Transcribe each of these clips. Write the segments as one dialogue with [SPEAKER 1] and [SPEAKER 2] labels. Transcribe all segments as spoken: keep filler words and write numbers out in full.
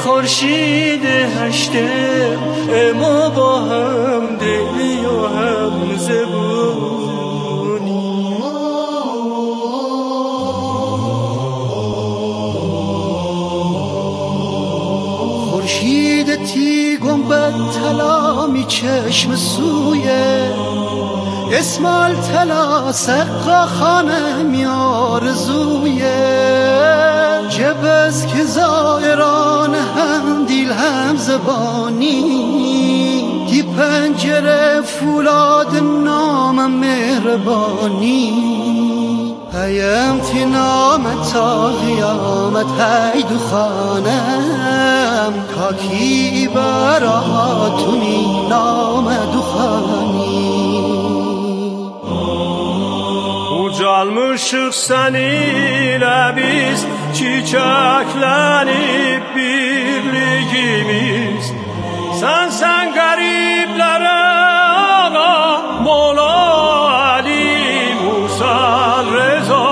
[SPEAKER 1] خورشید هشته ما با هم دلی و هم زبونی. خورشید تی گنبد طلا می چشم سویه، اسمال طلا سقا خانه می آرزویه. جبز که زائران هم دیل هم زبانی، دی پنجره فولاد نام مهربانی. هیم تی نام تا قیامت هیدو خانم، کاکی براتونی نام دخانی. Ucalmışık seninle biz, çiçeklenip birliğimiz. Sen sen gariplere ağa, Mola Ali Musa Reza.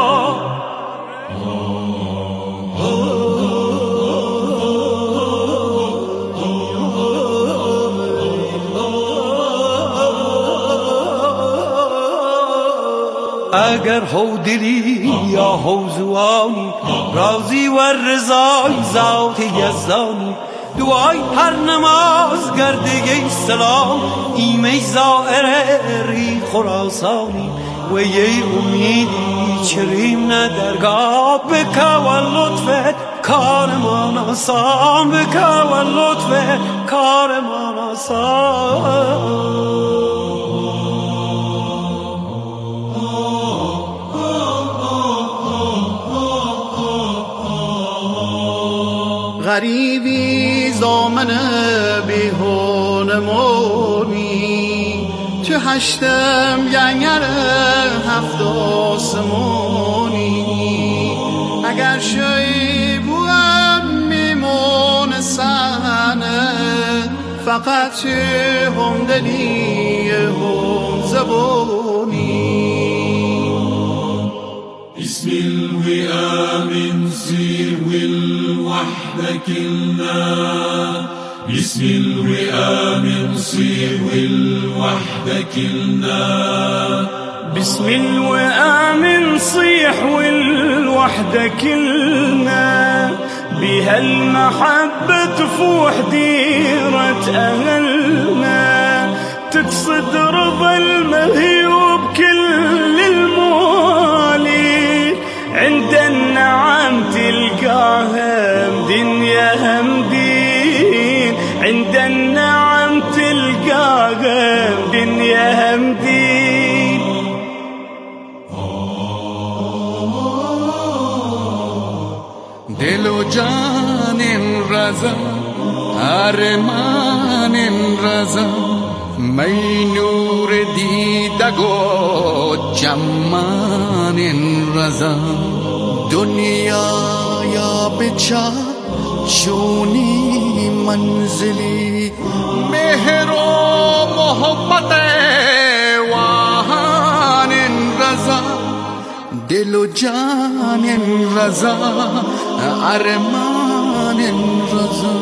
[SPEAKER 1] اگر هودلی یا حوزوانی، رازی و رضای ذات یزدانی. دعای هر نماز گرده سلام، ایمه زائر ری خراسانی. و یه امیدی چریم ندرگاه، بکا و لطفت کارمان آسان، بکا و لطفت کارمان آسان. غریبی زامن بیهون مونی، تو هشتم ینگر هفت آسمونی. اگر شایی بوام میمون سحنه، فقط چه هم دلی هم زبونی.
[SPEAKER 2] بسم الوئام سير والوحدة كلنا، بسم الوئام صير والوحدة كلنا.
[SPEAKER 1] بسم الوئام صيح والوحدة كلنا، بها المحبة تفوح ديرة أهلنا. تقصد رضا المهيوب كل الموالي، عند النعم تلقاها دنيا همدين، عند النعم تلقاها دنيا همدين.
[SPEAKER 3] دل و جان رضا، ارمان رضا، می نور دیدگ و جمان رضا. دنیا یا بچا چونی منزلی، مهر و محبت وان رضا. دل و جان رضا، ارمان رضا.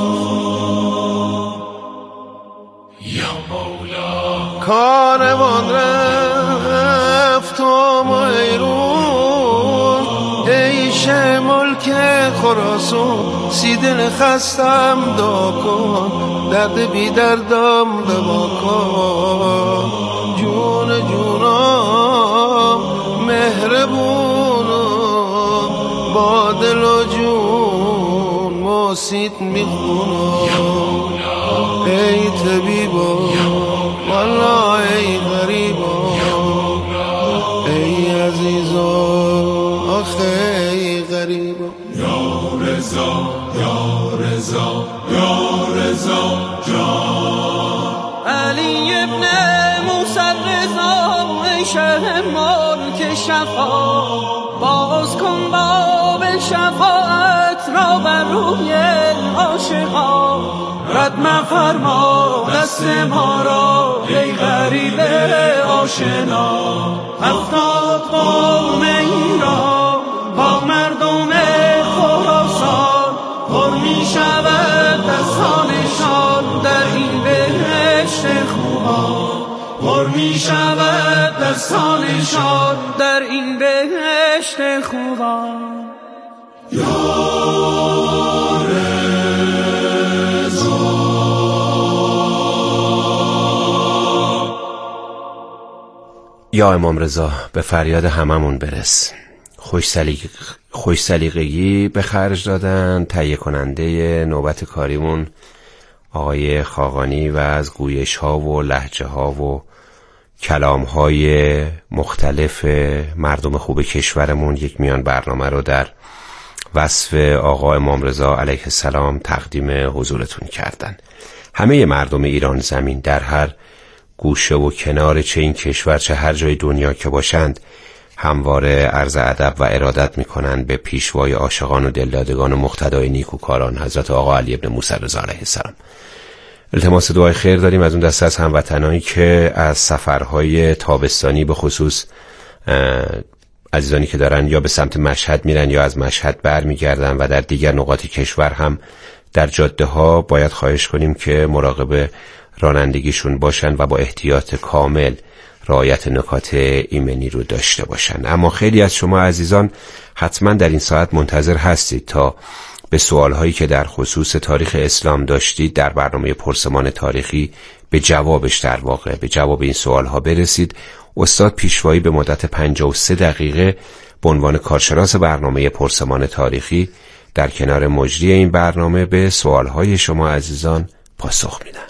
[SPEAKER 4] کارمان رفت و میرون، ایش ملک خراسان. سی دل خستم دا کن، درد بی دردم دوا کن. جون جونم مهربونم، با دل و جون موسیت میخونم. ای طبیبا والله ای غریبا، ای عزیزا آخه ای غریبا.
[SPEAKER 2] یا رضا یا رضا یا رضا جان.
[SPEAKER 1] علی ابن موسی رضا، ای شهر ملک شفا. باز کن باب شفاعت را بر روی عاشقان. رد مفرما دست ما را ای غریب آشنا. هفتاد قوم ایران با مردم خراسان، پر می شود دستانشان در این بهشت خوبان، پر می شود دستانشان در این بهشت خوبان.
[SPEAKER 5] یا امام رضا به فریاد هممون برس. خوش سلیق... خوش سلیقگی به خرج دادن تهیه کننده نوبت کاریمون آقای خاقانی و از گویش ها و لهجه ها و کلام های مختلف مردم خوب کشورمون یک میان برنامه رو در وصف آقا امام رضا علیه السلام تقدیم حضورتون کردن. همه مردم ایران زمین در هر گوشه و کنار چه این کشور چه هر جای دنیا که باشند همواره عرض ادب و ارادت میکنند به پیشوای عاشقان و دلدادگان و مقتدای نیکوکاران حضرت آقا علی ابن موسی رضا علیه السلام. التماس دعای خیر داریم از اون دسته از هموطنانی که از سفرهای تابستانی به خصوص عزیزانی که دارن یا به سمت مشهد میرن یا از مشهد بر میگردن و در دیگر نقاط کشور هم در جاده ها باید خواهش کنیم که مراقب رانندگیشون باشن و با احتیاط کامل رعایت نکات ایمنی رو داشته باشن. اما خیلی از شما عزیزان حتما در این ساعت منتظر هستید تا به سوالهایی که در خصوص تاریخ اسلام داشتید در برنامه پرسمان تاریخی به جوابش در واقع به جواب این سوالها برسید. استاد پیشوایی به مدت پنجاه و سه دقیقه به عنوان کارشناس برنامه پرسمان تاریخی در کنار مجری این برنامه به سوالهای شما عزیزان پاسخ میدن.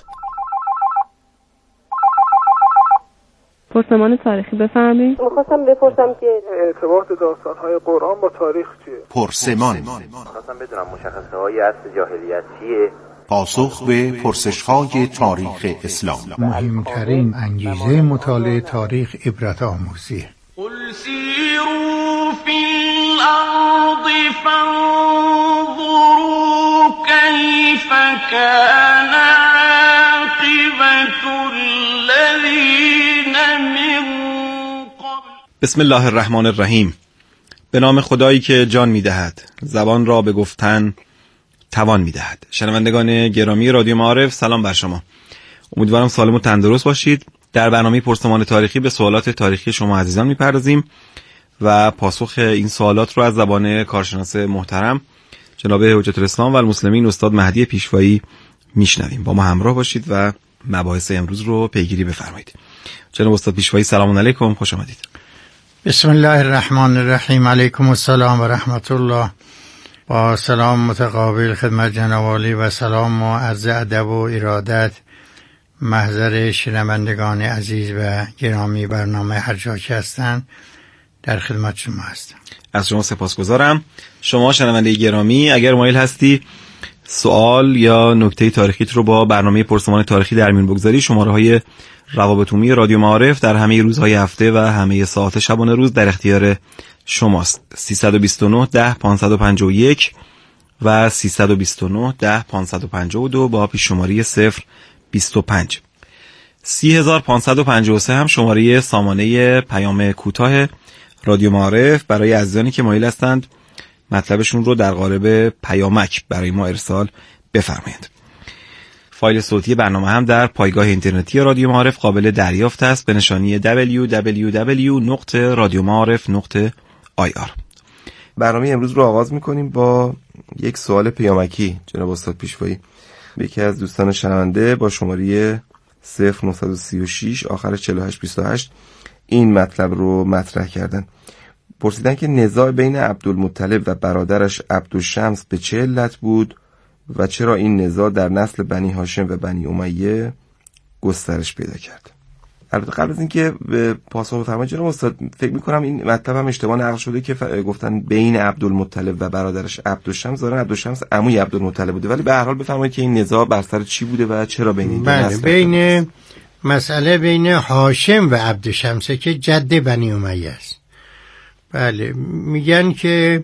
[SPEAKER 6] پرسمان تاریخی بفرمایید.
[SPEAKER 7] می‌خواستم بپرسم که
[SPEAKER 8] ارتباط داستان‌های قرآن با تاریخ چیه؟
[SPEAKER 9] پرسمان.
[SPEAKER 10] می‌خواستم بدونم مشخصه‌های اصل جاهلیت چیه؟
[SPEAKER 9] پاسخ به پرسش‌های تاریخ اسلام.
[SPEAKER 11] مهمترین انگیزه مطالعه تاریخ عبرت آموزیه.
[SPEAKER 1] قل سیروا فی الارض فانظروا کیف کان عاقبة الذین من قبل.
[SPEAKER 12] بسم الله الرحمن الرحیم. به نام خدایی که جان می‌دهد، زبان را به گفتن توان می‌دهد. شنوندگان گرامی رادیو معارف، سلام بر شما. امیدوارم سالم و تندرست باشید. در برنامه پرسمان تاریخی به سوالات تاریخی شما عزیزان می‌پردازیم و پاسخ این سوالات رو از زبان کارشناس محترم جناب حجت الاسلام و المسلمین استاد مهدی پیشوایی میشنویم. با ما همراه باشید و مباحث امروز رو پیگیری بفرمایید. جناب استاد پیشوایی سلام علیکم، خوش آمدید.
[SPEAKER 11] بسم الله الرحمن الرحیم. علیکم السلام و رحمت الله. با سلام متقابل خدمت جناب عالی و سلام و عرض ادب و ارادت محضر شنوندگان عزیز و گرامی برنامه هر جا که هستند در خدمت شما هستم.
[SPEAKER 12] از شما سپاسگزارم. شما شنونده گرامی اگر مایل هستی سوال یا نکته تاریخیت رو با برنامه پرسمان تاریخی در میون بگذاری، شماره‌های روابط عمومی رادیو معارف در همه روزهای هفته و همه ساعات شبانه روز در اختیار شماست. سیصد و بیست و نه ده پانصد و پنجاه و یک و سیصد و بیست و نه ده پانصد و پنجاه و دو با پیش شماره صفر بیست و پنج. سی هزار پانصد و پنجاه و سه هم شماره سامانه پیام کوتاه رادیو معارف برای عزیزانی که مایل هستند مطلبشون رو در قالب پیامک برای ما ارسال بفرمایید. فایل صوتی برنامه هم در پایگاه اینترنتی رادیو معارف قابل دریافت است به نشانی دبلیو دبلیو دبلیو نقطه رادیو معارف نقطه آی آر.
[SPEAKER 4] برنامه امروز رو آغاز میکنیم با یک سوال پیامکی جناب استاد پیشوایی. یکی از دوستان شنونده با شماره صفر نه سه شش آخر چهل و هشت بیست و هشت این مطلب رو مطرح کردن. پرسیدن که نزاع بین عبدالمطلب و برادرش عبدالشمس به چه علت بود و چرا این نزاع در نسل بنی هاشم و بنی امیه گسترش پیدا کرد. البته قبل از اینکه به پاسخ بفرمایید جناب استاد، فکر می‌کنم این مطلب هم اشتباه نقل شده که گفتن بین عبدالمطلب و برادرش عبدالشمس، ظاهرا عبدالشمس عموی عبدالمطلب بوده، ولی به هر حال بفرمایید که این نزاع بر سر چی بوده و چرا بین این دو
[SPEAKER 11] بله،
[SPEAKER 4] نسل
[SPEAKER 11] بین مسئله بین هاشم و عبدالشمس که جد بنی امیه است. بله، میگن که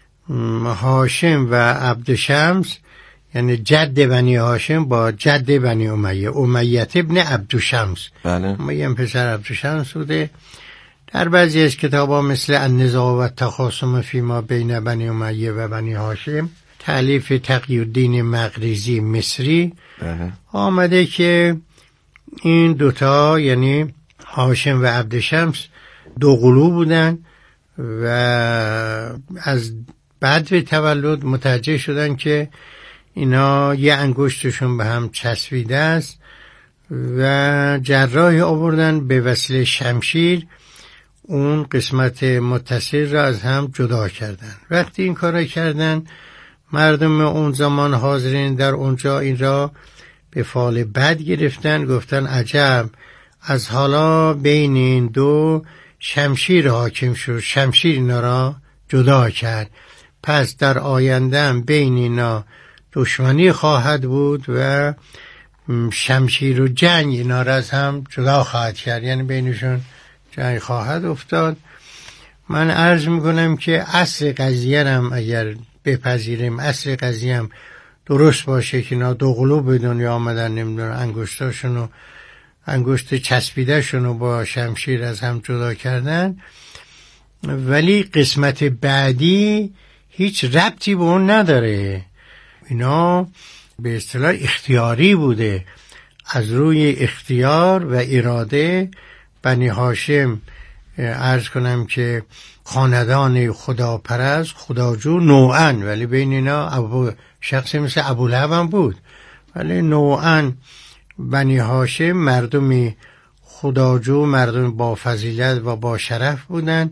[SPEAKER 11] هاشم و عبدالشمس یعنی جد بنی هاشم با جد بنی امیه، امیت ابن عبدالشمس.
[SPEAKER 4] بله.
[SPEAKER 11] امیه پسر عبدالشمس بوده. در بعضی از کتابا مثل النزاع و تخاصم فیما بین بنی امیه و بنی هاشم تألیف تقی‌الدین مقریزی مصری
[SPEAKER 4] بله.
[SPEAKER 11] آمده که این دوتا یعنی هاشم و عبدشمس دو قلو بودن و از بعد به تولد متوجه شدن که اینا یه انگشتشون به هم چسبیده است و جراحی آوردن به وسیله شمشیر اون قسمت متصل را از هم جدا کردن. وقتی این کار کردن مردم اون زمان حاضرین در اونجا این را به فال بد گرفتن، گفتن عجب از حالا بین این دو شمشیر حاکم شد، شمشیر اینا را جدا کرد، پس در آینده هم بین اینا دشمنی خواهد بود و شمشیر و جنگ اینا را از هم جدا خواهد کرد، یعنی بینشون جنگ خواهد افتاد. من عرض میکنم که اصل قضیه هم اگر بپذیریم، اصل قضیه هم درست باشه که اینا دو قلو به دنیا آمدن، نمیدونم انگشتاشونو انگشت چسبیده شونو با شمشیر از هم جدا کردن، ولی قسمت بعدی هیچ ربطی به اون نداره. اینا به اصطلاح اختیاری بوده، از روی اختیار و اراده بنی هاشم عرض کنم که خاندان خداپرست خداجو نوعاً، ولی بین اینا ابو شخصی مثل ابولهب هم بود، ولی نوعاً بنی هاشم مردمی خداجو، مردم با فضیلت و با شرف بودن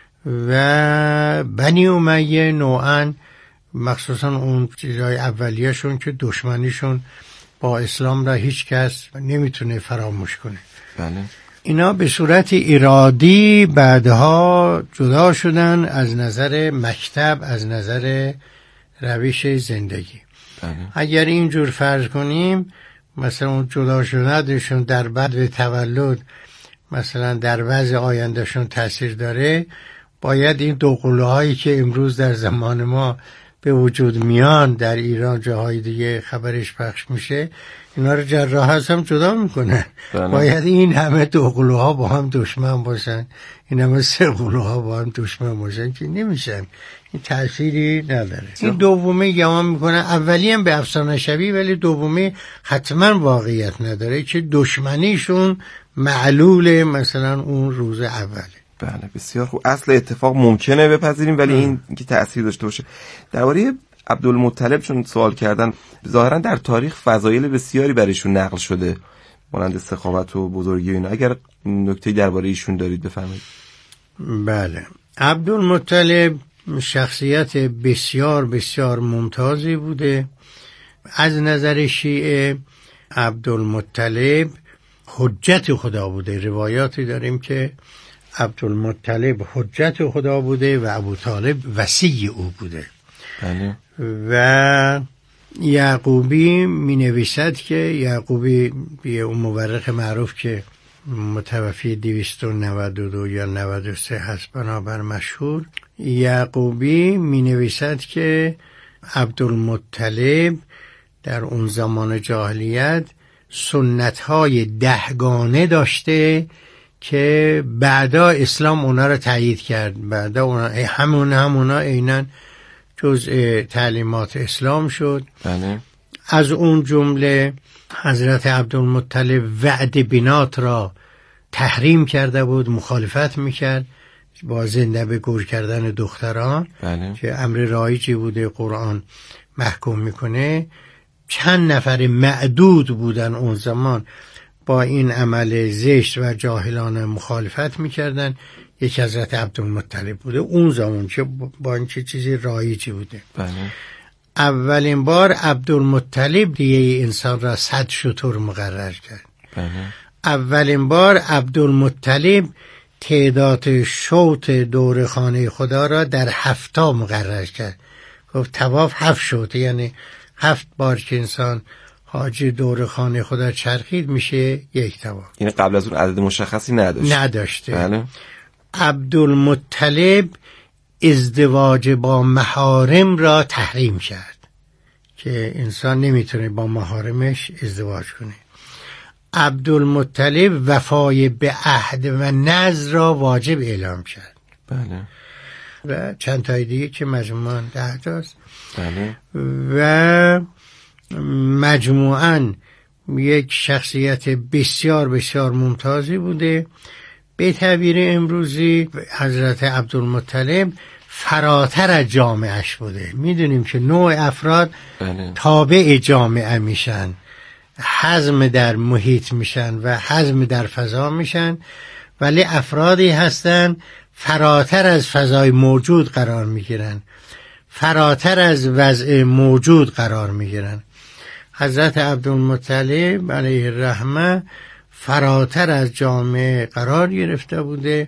[SPEAKER 11] و بنی امیه نوعاً مخصوصا اون چیزای اولیه‌شون که دشمنیشون با اسلام را هیچ کس نمیتونه فراموش کنه.
[SPEAKER 4] بله.
[SPEAKER 11] اینا به صورت ارادی بعدها جدا شدن از نظر مکتب، از نظر روش زندگی.
[SPEAKER 4] بله.
[SPEAKER 11] اگر اینجور فرض کنیم مثلا اون جدا شدنشون در بعد به تولد مثلا در وضع آیندهشون تاثیر داره، باید این دو قلوهایی که امروز در زمان ما به وجود میان در ایران جاهای دیگه خبرش پخش میشه، اینا رو جراح از هم جدا میکنن. باید این همه دو قلوها با هم دشمن باشن، این همه سه قلوها با هم دشمن باشن که نمیشن، این تأثیری نداره. این دومی گمان میکنن اولی هم به افسانه شبیه، ولی دومی حتما واقعیت نداره که دشمنیشون معلول مثلا اون روز اوله.
[SPEAKER 4] بله بسیار خوب. اصل اتفاق ممکنه بپذیریم، ولی این که تأثیر داشته باشه. درباره عبدالمطلب چون سوال کردن، ظاهرا در تاریخ فضایل بسیاری برایشون نقل شده مانند سخاوت و بزرگی و اینا، اگر نکته درباره ایشون دارید بفرمایید.
[SPEAKER 11] بله، عبدالمطلب شخصیت بسیار بسیار ممتازی بوده. از نظر شیعه عبدالمطلب حجت خدا بوده. روایاتی داریم که عبدالمطلب حجت خدا بوده و ابوطالب وصی او بوده.
[SPEAKER 4] بله.
[SPEAKER 11] و یعقوبی می نویسد که یعقوبی یه اون مورخ معروف که متوفی دویست و نود و دو یا نود و سه هست بنابر مشهور، یعقوبی می نویسد که عبدالمطلب در اون زمان جاهلیت سنت‌های دهگانه داشته که بعدا اسلام اونا رو تایید کرد. بعدا اونا همون همونا عیناً جزء تعلیمات اسلام شد.
[SPEAKER 4] بله.
[SPEAKER 11] از اون جمله حضرت عبدالمطلب وعد بنات را تحریم کرده بود، مخالفت میکرد با زنده به گور کردن دختران.
[SPEAKER 4] بله.
[SPEAKER 11] که امر رایجی بوده، قرآن محکوم میکنه. چند نفر معدود بودن اون زمان با این عمل زشت و جاهلانه مخالفت میکردن. یک حضرت عبدالمطلب بوده اون زمان که با این چه چیزی رایجی بوده.
[SPEAKER 4] بله.
[SPEAKER 11] اولین بار عبدالمطلب دیگه انسان را صد شتر مقرر کرد.
[SPEAKER 4] بله.
[SPEAKER 11] اولین بار عبدالمطلب تعداد شوط دور خانه خدا را در هفتا مقرر کرد. گفت طواف هفت شوط، یعنی هفت بار که انسان حاجی دور خانه خدا چرخید میشه یک طواف.
[SPEAKER 4] این قبل از اون عدد مشخصی نداشت.
[SPEAKER 11] نداشته.
[SPEAKER 4] بله.
[SPEAKER 11] عبدالمطلب ازدواج با محارم را تحریم کرد که انسان نمیتونه با محارمش ازدواج کنه. عبدالمطلب وفای به عهد و نذر را واجب اعلام کرد.
[SPEAKER 4] بله.
[SPEAKER 11] و چند تای دیگه که مجموعاً ده تاست.
[SPEAKER 4] بله.
[SPEAKER 11] و مجموعاً یک شخصیت بسیار بسیار ممتازی بوده. به تعبیر امروزی حضرت عبدالمطلب فراتر از جامعهش بوده. میدونیم که نوع افراد
[SPEAKER 4] بله.
[SPEAKER 11] تابع جامعه میشن، حزم در محیط میشن و حزم در فضا میشن، ولی افرادی هستن فراتر از فضای موجود قرار میگیرن، فراتر از وضع موجود قرار میگیرن. حضرت عبدالمطلب علیه الرحمه فراتر از جامعه قرار گرفته بوده.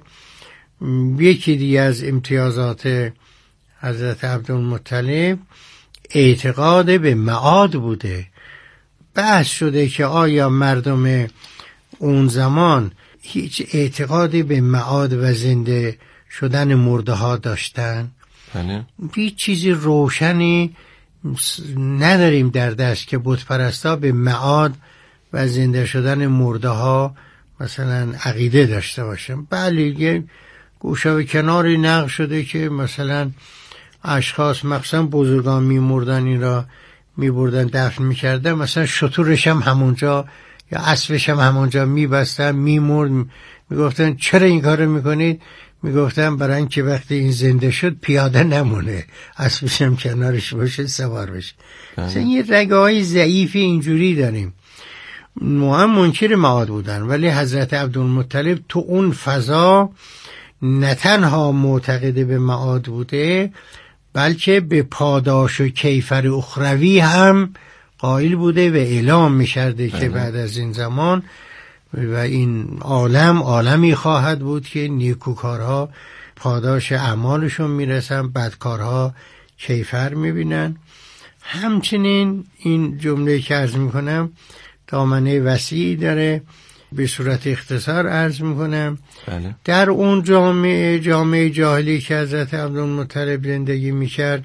[SPEAKER 11] یکی دیگه از امتیازات حضرت عبدالمطلب اعتقاد به معاد بوده. بحث شده که آیا مردم اون زمان هیچ اعتقادی به معاد و زنده شدن مرده ها داشتن؟
[SPEAKER 4] بله.
[SPEAKER 11] هیچ چیزی روشنی نداریم در دست که بت پرستا به معاد و زنده شدن مرده ها مثلا عقیده داشته باشن. بله، یه گوشه و کناری نقل شده که مثلا اشخاص مثلا بزرگان میمردن، این را میبردن دفن میکردن، مثلا شترش هم همونجا یا اسبش هم همونجا میبستن، میمرد. میگفتن چرا این کارو میکنید؟ میگفتن برای اینکه وقتی این زنده شد پیاده نمونه، اسبش هم کنارش باشه، سوار بشه. مثلا یه رگه های ضعیفی اینجوری داریم. ما هم منکر معاد بودن، ولی حضرت عبدالمطلب تو اون فضا نه تنها معتقد به معاد بوده، بلکه به پاداش و کیفر اخروی هم قائل بوده و اعلام می‌کرده که بعد از این زمان و این عالم عالمی خواهد بود که نیکوکارها پاداش اعمالشون میرسن، بدکارها کیفر میبینن. همچنین این جمله که عرض میکنم دامنه وسیعی داره، به صورت اختصار عرض میکنم.
[SPEAKER 4] بله.
[SPEAKER 11] در اون جامعه جامعه جاهلی که حضرت عبدالمطلب زندگی میکرد،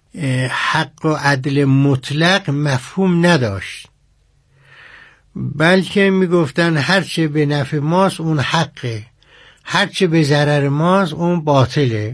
[SPEAKER 11] حق و عدل مطلق مفهوم نداشت، بلکه میگفتن هرچه به نفع ماست اون حقه، هرچه به ضرر ماست اون باطله.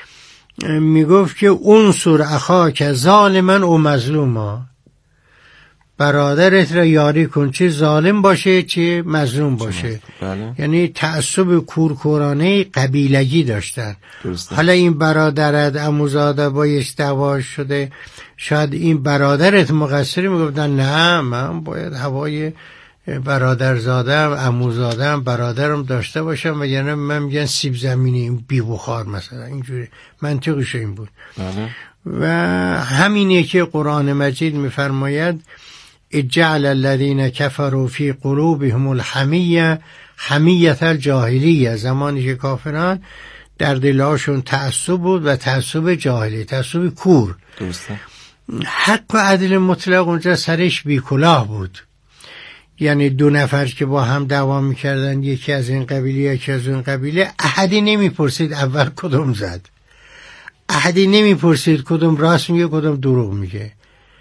[SPEAKER 11] میگفت که انصر اخاک ظالما و مظلوما، برادرت را یاری کن، چه ظالم باشه چه مظلوم باشه.
[SPEAKER 4] بله.
[SPEAKER 11] یعنی تعصب کورکورانه قبیلگی داشتن.
[SPEAKER 4] درسته.
[SPEAKER 11] حالا این برادرت عموزاده بایش دعوا شده، شاید این برادرت مقصری، میگفتن نه من باید هوای برادرزادم عموزادم برادرم داشته باشم، و یعنی من میگن سیب زمینی این بی بخار مثلا، اینجوری منطقش این بود.
[SPEAKER 4] بله.
[SPEAKER 11] و همینه که قرآن مجید میفرماید اجعل الذین کفروا فی قلوبهم الحمیه حمیت الجاهلیه، زمانی که کافران در دلهاشون تعصب بود و تعصب جاهلی، تعصب کور.
[SPEAKER 4] درسته. حق
[SPEAKER 11] و عدل مطلق اونجا سرش بی کلاه بود. یعنی دو نفر که با هم دعوا میکردن، یکی از این قبیله یکی از اون قبیله، احدی نمیپرسید اول کدوم زد، احدی نمیپرسید کدوم راست میگه کدوم دروغ میگه.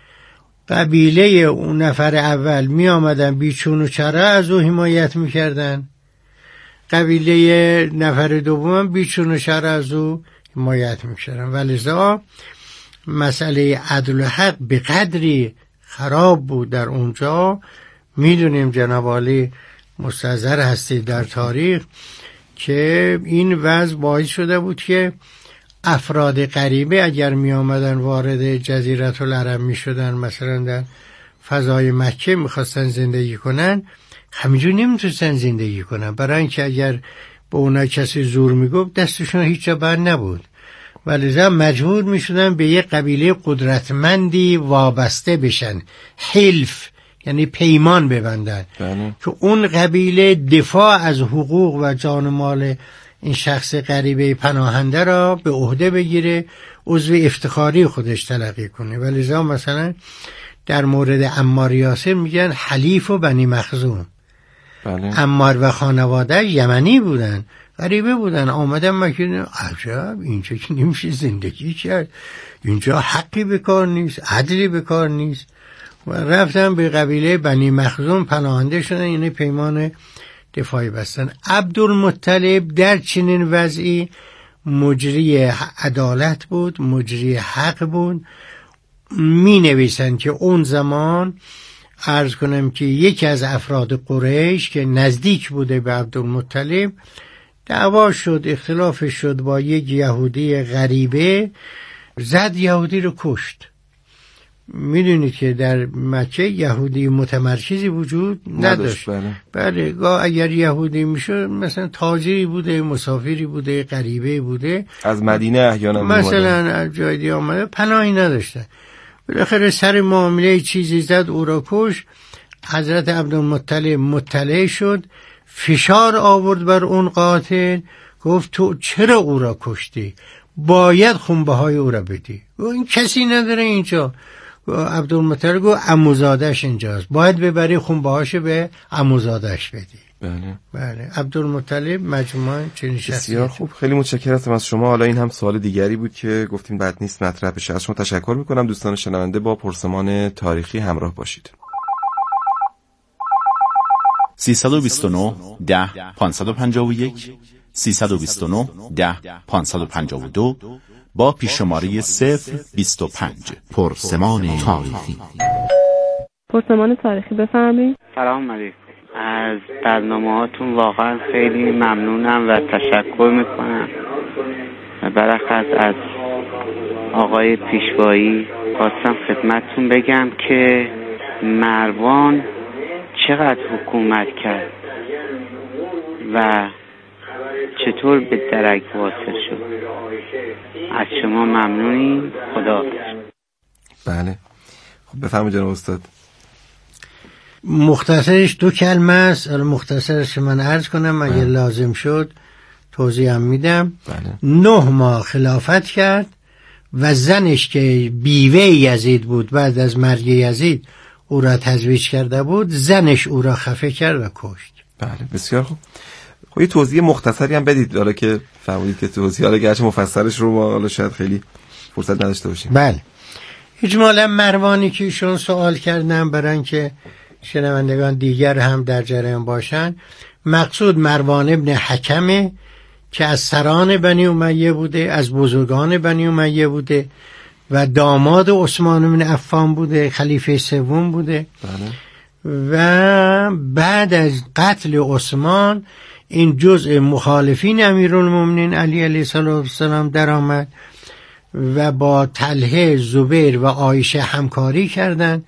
[SPEAKER 11] قبیله اون نفر اول می آمدن بیچون و چرا از او حمایت میکردن، قبیله نفر دوم بیچون و چرا از او حمایت میکردن. ولذا مسئله عدل و حق به قدری خراب بود در اونجا. میدونیم جناب عالی مستحضر هستید در تاریخ که این وضع باعث شده بود که افراد غریبه اگر می آمدن وارد جزیره العرب می شدن، مثلا در فضای مکه می خواستن زندگی کنن، همینجور نمیتونستن زندگی کنن، برای اینکه اگر به اونا کسی زور می گفت دستشون هیچ جا بر نبود، ولذا مجبور می شدن به یک قبیله قدرتمندی وابسته بشن، حلف یعنی پیمان ببندن
[SPEAKER 4] بله.
[SPEAKER 11] که اون قبیله دفاع از حقوق و جان و مال این شخص غریبه پناهنده را به عهده بگیره، عضو افتخاری خودش تلقی کنه. ولذا مثلا در مورد عمار یاسر میگن حلیف و بنی مخزوم.
[SPEAKER 4] بله.
[SPEAKER 11] عمار و خانواده یمنی بودن، غریبه بودن، آمدن مکه، عجب اینجا که نمیشه زندگی کرد، اینجا حقی به کار نیست، عدلی به کار نیست، و رفتن به قبیله بنی مخزوم پناهنده شدن، یعنی پیمان دفاعی بستن. عبدالمطلب در چنین وضعی مجری عدالت بود، مجری حق بود. می نویسن که اون زمان عرض کنم که یکی از افراد قریش که نزدیک بوده به عبدالمطلب دعوا شد، اختلاف شد با یک یهودی غریبه، زد یهودی رو کشت. میدونید که در مکه یهودی متمرکزی وجود نداشت.
[SPEAKER 4] بله.
[SPEAKER 11] بله گاه اگر یهودی میشد مثلا تاجری بوده، مسافری بوده، غریبه بوده،
[SPEAKER 4] از مدینه احیانا
[SPEAKER 11] مثلا از جای دیگه آمده، پناهی نداشته. بالاخره سر معامله چیزی زد، او را کش. حضرت عبدالمطلب مطلع شد، فشار آورد بر اون قاتل، گفت تو چرا او را کشتی؟ باید خونبه های او را بدی. این کسی نداره اینجا. عبدالمطلب گفت عموزادش اینجاست، باید ببری خونبه هاشو به عموزادش بدی.
[SPEAKER 4] بله
[SPEAKER 11] بله عبدالمطلب مجموعه چنین شخصیتی.
[SPEAKER 4] بسیار خوب، خیلی متشکرم از شما. حالا این هم سوال دیگری بود که گفتیم بد نیست مطرح بشه. از شما تشکر میکنم. دوستان شنونده با پرسمان تاریخی همراه باشید.
[SPEAKER 9] سیصد و بیست و نه ده پانصد و پنجاه و یک سیصد و بیست و نه ده پانصد و پنجاه و دو با پیششماره صفر بیست و پنج. پرسمان تاریخی.
[SPEAKER 6] پرسمان تاریخی بفرمایید.
[SPEAKER 7] سلام علیکم. از برنامه‌هاتون واقعا خیلی ممنونم و تشکر میکنم. برخص از آقای پیشوایی خواستم خدمتتون بگم که مروان چقدر حکومت کرد و چطور به درک واصل شد. از شما ممنونیم. خداحافظ.
[SPEAKER 4] بله خب بفرمایید جناب استاد.
[SPEAKER 11] مختصرش دو کلمه است. مختصرش من عرض کنم اگه لازم شد توضیح هم میدم.
[SPEAKER 4] بله.
[SPEAKER 11] نه ماه خلافت کرد و زنش که بیوه یزید بود بعد از مرگ یزید او را تزویج کرده بود، زنش او را خفه کرد و کشت.
[SPEAKER 4] بله بسیار خوب. خب یه توضیح مختصری هم بدید حالا که فهمیدید که توضیح حالا گرچه مفصلش رو ما حالا شاید خیلی فرصت نداشته باشیم.
[SPEAKER 11] بله اجمالا مروانی که ایشون سوال کردن برای اینکه شنوندگان دیگر هم در جریان باشن، مقصود مروان ابن حکمه که از سران بنی امیه بوده، از بزرگان بنی امیه بوده و داماد عثمان بن عفان بوده، خلیفه سوم بوده.
[SPEAKER 4] بله.
[SPEAKER 11] و بعد از قتل عثمان این جزء مخالفین امیرالمومنین علی علیه السلام در آمد و با طلحه، زبیر و عایشه همکاری کردند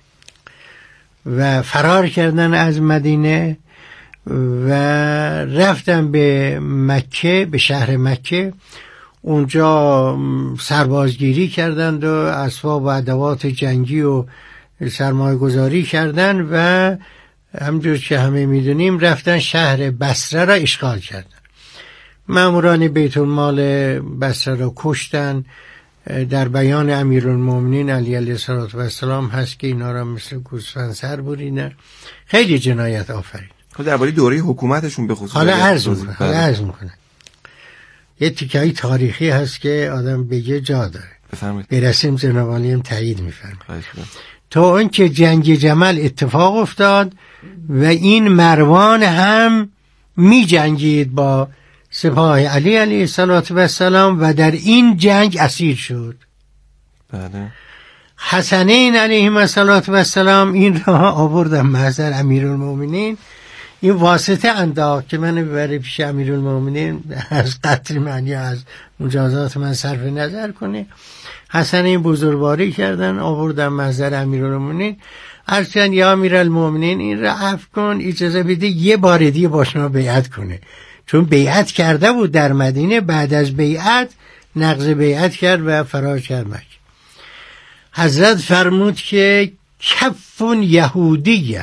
[SPEAKER 11] و فرار کردن از مدینه و رفتن به مکه، به شهر مکه. اونجا سربازگیری کردند و اسباب و ادوات جنگی و سرمایه گذاری کردند و همجور که همه میدونیم رفتن شهر بصره را اشغال کردند. ماموران بیت المال بصره را کشتن. در بیان امیرالمومنین علی علیه السلام هست که اینا را مثل گوسفند سر بریدن. خیلی جنایت آفرید.
[SPEAKER 4] خب درباره دوره حکومتشون به خصوص
[SPEAKER 11] حالا عرض میکنه حالا عرض میکنه یه تیکه‌ای تاریخی هست که آدم بگه جا داره.
[SPEAKER 4] بفرمایید.
[SPEAKER 11] برسیم جناب عالی هم تایید میفرمایید. تا اینکه جنگ جمل اتفاق افتاد و این مروان هم می جنگید با سپاه علی علیه السلام و در این جنگ اسیر شد.
[SPEAKER 4] بله.
[SPEAKER 11] حسنین علیهم السلام این را آوردن محضر امیرالمومنین. این واسطه انداخت که من ببره پیش امیرالمومنین از قتل من یا از مجازات من صرف نظر کنه. حسنین بزرگواری کردن آوردن محضر امیرالمومنین. ارچند یا امیرالمومنین این را عفو کن، اجازه بده یه بار دیگه با شما بیعت کنه، چون بیعت کرده بود در مدینه. بعد از بیعت نقض بیعت کرد و فرار کرد مکه. حضرت فرمود که کفون یهودیه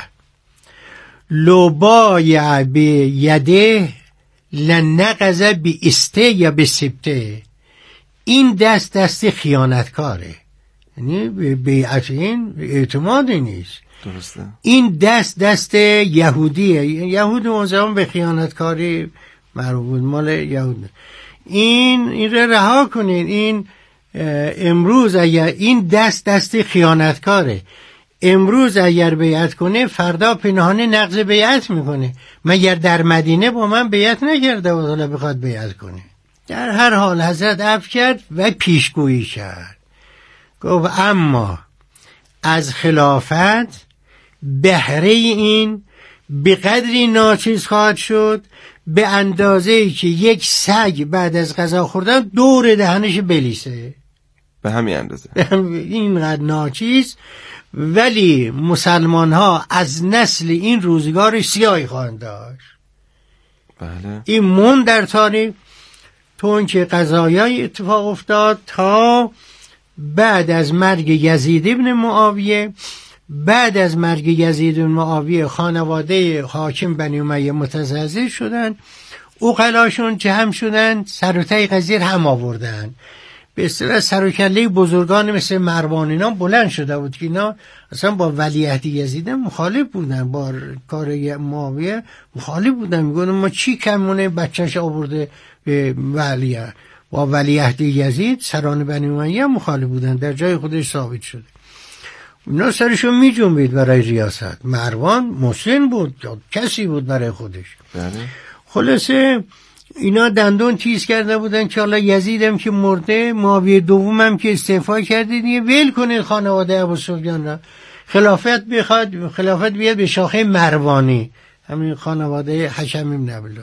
[SPEAKER 11] لو بایع بیده لنقض بی استه یا به سبته. این دست دست خیانتکاره، یعنی بیعت این اعتمادی نیست.
[SPEAKER 4] درسته. این
[SPEAKER 11] دست دست یهودیه. یهود اون زمان به خیانتکاری معروف بود، مال یهود. این این را رها کنین. این امروز اگر این دست دست خیانتکاره، امروز اگر بیعت کنه فردا پنهانه نقض بیعت میکنه. مگر در مدینه با من بیعت نکرده و حالا بخواد بیعت کنه؟ در هر حال حضرت عفو کرد و پیشگویی کرد، گفت اما از خلافت بهره این به قدری ناچیز خواهد شد به اندازه‌ای که یک سگ بعد از غذا خوردن دور دهنش بلیسه،
[SPEAKER 4] به همین اندازه
[SPEAKER 11] اینقدر ناچیز. ولی مسلمان ها از نسل این روزگار سیاهی خواهند داشت.
[SPEAKER 4] بله.
[SPEAKER 11] این من در تاریخ تو اون که قضایای اتفاق افتاد تا بعد از مرگ یزید ابن معاویه. بعد از مرگ یزید ابن معاویه خانواده حاکم بنی امیه متزلزل شدن، عقلاشون جمع شدن، سر و ته قضیه هم آوردن. به اصطلاح سر و کله بزرگان مثل مروان اینا بلند شده بود که اینا اصلا با ولیعهد یزید مخالف بودن، با کار معاویه مخالف بودن. میگن ما چی کمونه بچهش آورده به ولیعهد. با ولیعهد یزید سران بنی امیه مخالف بودن، در جای خودش ثابت شده. اینا سرشون می جنبید برای ریاست. مروان مسن بود یا کسی بود برای خودش.
[SPEAKER 4] بله.
[SPEAKER 11] خلاصه اینا دندون تیز کرده بودن که حالا یزیدم که مرده، معاویه دومم که استعفا کرده، دیگه ول کنید خانواده ابوسفیان را، خلافت بخواد خلافت بیاد به شاخه مروانی، همین خانواده هشام بن عبدالله.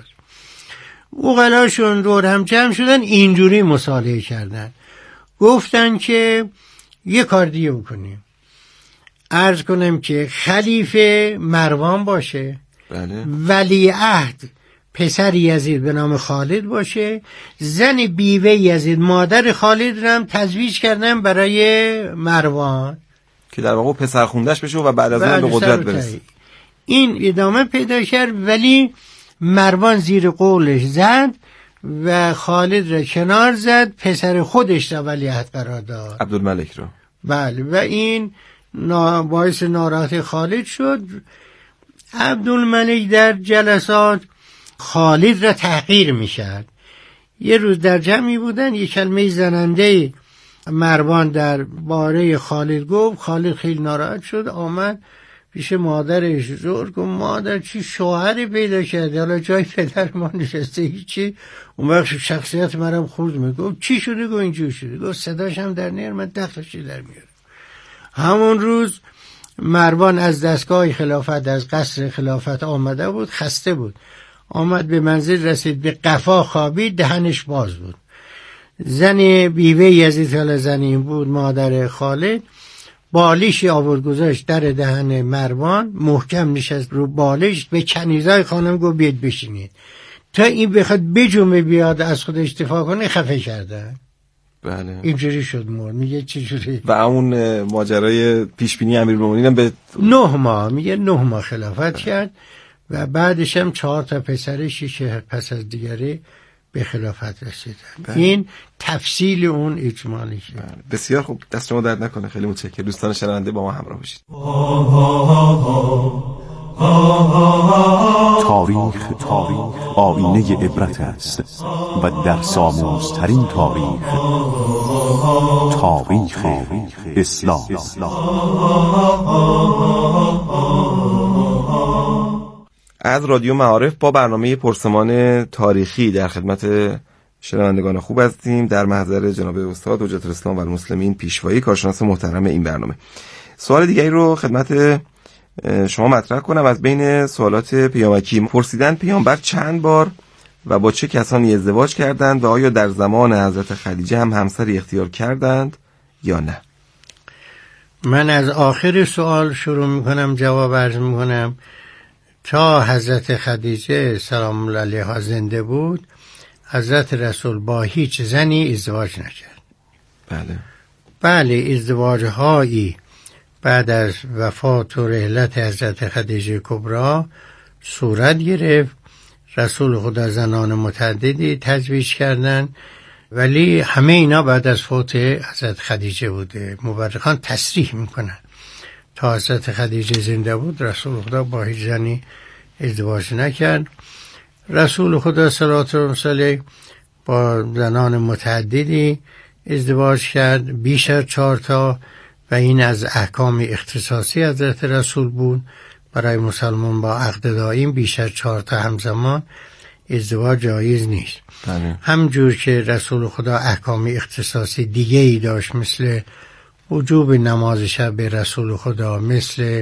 [SPEAKER 11] عقلاشون دور هم جمع شدن، اینجوری مصالحه کردن، گفتن که یه کار دیگه بکنیم، عرض کنم که خلیفه مروان باشه،
[SPEAKER 4] بله.
[SPEAKER 11] ولیعهد پسر یزید به نام خالد باشه، زن بیوه یزید مادر خالد رم تزویج کردن برای مروان
[SPEAKER 4] که در واقع پسر خوندش بشه و بعد از اون به قدرت برسه.
[SPEAKER 11] این ادامه پیدا کرد، ولی مروان زیر قولش زد و خالد را کنار زد، پسر خودش را ولیعهد قرار داد،
[SPEAKER 4] عبدالملک رو.
[SPEAKER 11] بله. و این باعث ناراحتی خالد شد. عبدالملک در جلسات خالد را تحقیر میشد. یه روز در جمعی بودن، یه کلمه زننده مروان در باره خالد گفت، خالد خیلی ناراحت شد، آمد پیش مادرش زور گفت مادر چی شوهری پیدا کرده، حالا جای پدر ما نشسته هیچی. اون وقت شخصیت مرم خورد میگفت چی شده؟ گفت اینجور شده. گفت صداش هم در نیر، من دخلشی در میاره. همون روز مروان از دستگاه خلافت، از قصر خلافت آمده بود، خسته بود، آمد به منزل رسید، به قفا خوابید، دهنش باز بود. زن بیوه یزید حالا زن این بود، مادر خالد، بالشی آورد گذاشت در دهن مروان، محکم نشست رو بالش، به کنیزای خانم گفت بیاد بشینید. تا این بخواد بجومه بیاد از خودش دفاع کنه خفه کردن.
[SPEAKER 4] بله.
[SPEAKER 11] اینجوری شد مرد. میگه چی جوری؟
[SPEAKER 4] و همون ماجرای پیشبینی امیرالمومنین هم به
[SPEAKER 11] نه ماه، میگه نه ماه خلافت کرد و بعدش هم چهار تا پسرش که پس از دیگری به خلافت رسیدن. بله. این تفصیل اون اجمالی شد.
[SPEAKER 4] بله. بسیار خوب، دست شما درد نکنه، خیلی متشکرم. دوستان شنونده با ما همراه باشید.
[SPEAKER 13] تاریخ تاریخ آینه عبرت است و در ساموزترین تاریخ، تاریخ اسلام.
[SPEAKER 4] از رادیو معارف با برنامه پرسمان تاریخی در خدمت شنوندگان خوب هستیم، در محضر جناب استاد حجت الاسلام و المسلمین پیشوایی، کارشناس محترم این برنامه. سوال دیگری رو خدمت شما مطرح کنم. از بین سوالات پیامکی پرسیدن پیامبر چند بار و با چه کسانی ازدواج کردند و آیا در زمان حضرت خدیجه هم همسری اختیار کردند یا نه؟
[SPEAKER 11] من از آخر سوال شروع میکنم، جواب عرض میکنم. تا حضرت خدیجه سلام الله علیها زنده بود، حضرت رسول با هیچ زنی ازدواج نکرد.
[SPEAKER 4] بله
[SPEAKER 11] بله ازدواجهایی بعد از وفات و رحلت حضرت خدیجه کبری صورت گرفت. رسول خدا زنان متعددی تزویج کردن، ولی همه اینا بعد از فوت حضرت خدیجه بوده. مورخان تصریح میکنن تا حضرت خدیجه زنده بود رسول خدا با هیچ زنی ازدواج نکرد. رسول خدا صلی الله علیه با زنان متعددی ازدواج کرد، بیش از چهار تا، و این از احکام اختصاصی حضرت رسول بود برای مسلمان با عقد دائم بیش از چهار تا همزمان ازدواج جایز نیست.
[SPEAKER 4] بله.
[SPEAKER 11] همجور که رسول خدا احکام اختصاصی دیگه ای داشت، مثل وجوب نماز شب به رسول خدا، مثل